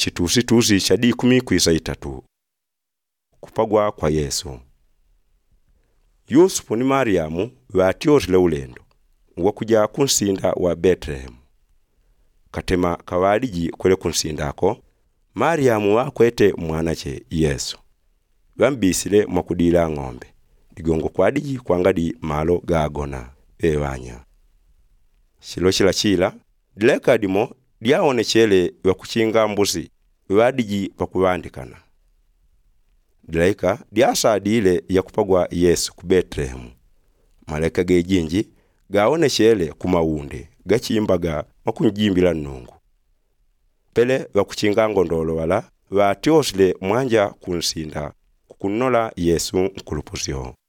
chitusi cha 13 kupagwa kwa Yesu. Yusufu ni Mariamu watyotile ulendo wakuja kunsinda wa Bethlehem. Katema kawaliji kwele kunsindako, Mariamu wakwete mwanache Yesu. Wambisile mwakudila ng'ombe, digongo kwadiji kwangadi malo gagona ewanya. Shilo chila, dileka dimo diaonechele wakuchinga mbuzi, wadiji pakuwandikana. Dileka diasadile ya kupagwa Yesu ku Bethlehem. Maleka gejinji gaonechele kumawunde, gachimbaga makunjimbila nungu. Pele wakuchinga ngondolo wala, watyosile mwanja kunsinda kukunola Yesu nkulupusyo.